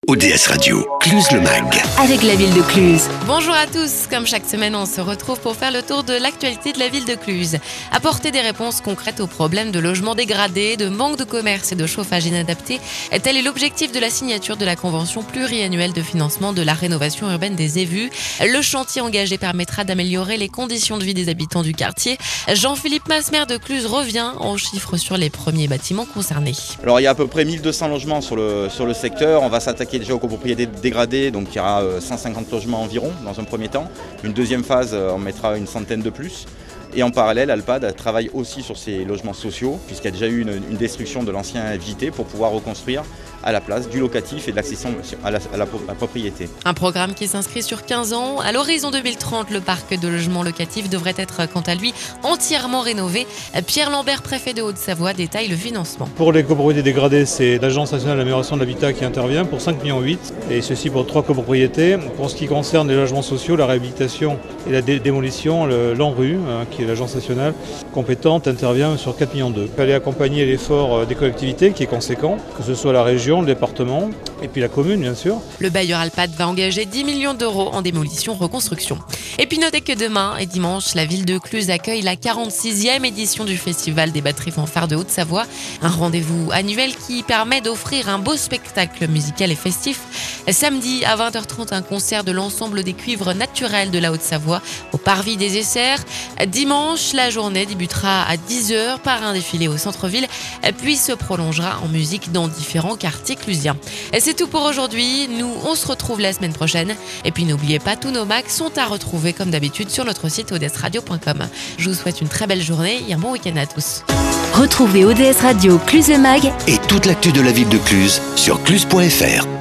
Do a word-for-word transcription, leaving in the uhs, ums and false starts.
O D S Radio, Cluse-le-Mag. Avec la ville de Cluse. Bonjour à tous, comme chaque semaine on se retrouve pour faire le tour de l'actualité de la ville de Cluse. Apporter des réponses concrètes aux problèmes de logement dégradé, de manque de commerce et de chauffage inadapté, tel est l'objectif de la signature de la convention pluriannuelle de financement de la rénovation urbaine des Évus. Le chantier engagé permettra d'améliorer les conditions de vie des habitants du quartier. Jean-Philippe Masmer de Cluse revient en chiffres sur les premiers bâtiments concernés. Alors il y a à peu près mille deux cents logements sur le, sur le secteur. On va s'attaquer déjà aux copropriétés dégradées, donc il y aura cent cinquante logements environ dans un premier temps. Une deuxième phase, on mettra une centaine de plus. Et en parallèle, Alpad travaille aussi sur ces logements sociaux, puisqu'il y a déjà eu une, une destruction de l'ancien J T pour pouvoir reconstruire à la place du locatif et de l'accession à la, à la, à la propriété. Un programme qui s'inscrit sur quinze ans. À l'horizon deux mille trente, le parc de logements locatifs devrait être, quant à lui, entièrement rénové. Pierre Lambert, préfet de Haute-Savoie, détaille le financement. Pour les copropriétés dégradées, c'est l'Agence nationale de l'amélioration de l'habitat qui intervient pour cinq virgule huit millions, et ceci pour trois copropriétés. Pour ce qui concerne les logements sociaux, la réhabilitation et la dé- démolition, le, l'ANRU, hein, qui est l'agence nationale compétente, intervient sur quatre virgule deux millions. Il fallait accompagner l'effort des collectivités qui est conséquent, que ce soit la région, le département et puis la commune bien sûr. Le bailleur Alpad va engager dix millions d'euros en démolition-reconstruction. Et puis notez que demain et dimanche, la ville de Cluse accueille la quarante-sixième édition du Festival des batteries fanfares de Haute-Savoie. Un rendez-vous annuel qui permet d'offrir un beau spectacle musical et festif. Samedi à vingt heures trente, un concert de l'ensemble des cuivres naturels de la Haute-Savoie au Parvis des Essers. Dimanche, la journée débutera à dix heures par un défilé au centre-ville, puis se prolongera en musique dans différents quartiers clusiens. C'est tout pour aujourd'hui. Nous, on se retrouve la semaine prochaine. Et puis n'oubliez pas, tous nos mags sont à retrouver comme d'habitude sur notre site o d s radio point com. Je vous souhaite une très belle journée et un bon week-end à tous. Retrouvez O D S Radio Cluse-le-Mag Et toute l'actu de la ville de Cluse sur cluse point f r.